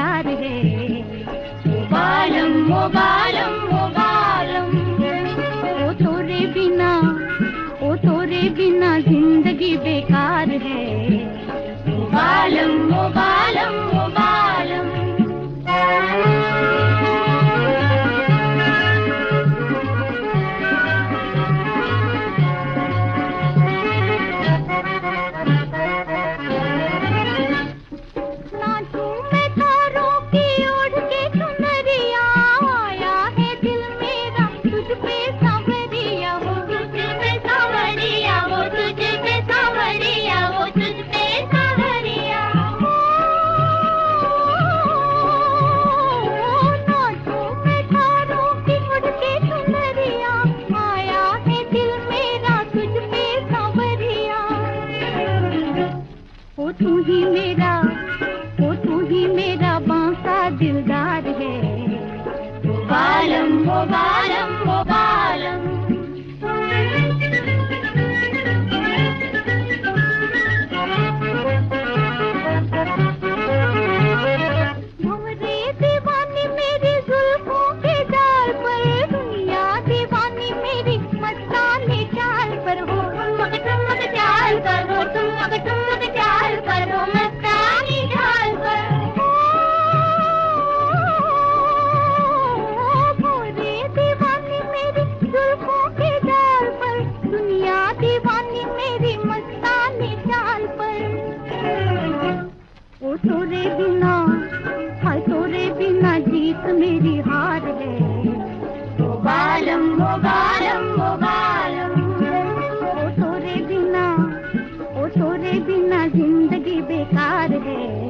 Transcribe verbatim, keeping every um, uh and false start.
प्यार है। ओ बालम ओ बालम ओ बालम, ओ तोरे बिना ओ तोरे बिना जिंदगी बेकार है। ओ बालम ओ बालम ओ बालम। ओ तू ही मेरा ओ तू ही मेरा बांका दिलदार है। ओ बालम ओ बालम ओ बालम। भंवरे दीवानी मेरी जुल्फों के जाल पर, दुनिया दीवानी मेरी मस्तानी चाल पर। हो ठुमक ठुमक चाल पर, हो ठुमक ठुमक चाल पर, हो मस्तानी चाल पर। भंवरे दीवानी मेरी जुल्फों के जाल पर, दुनिया दीवानी मेरी मस्तानी चाल पर। ओ तोरे बिना हाय तोरे बिना जीत मेरी हार है। ओ बालम ओ बालम ओ बालम, ओ तोरे बिना ओ तोरे बिना जिंदगी बेकार है।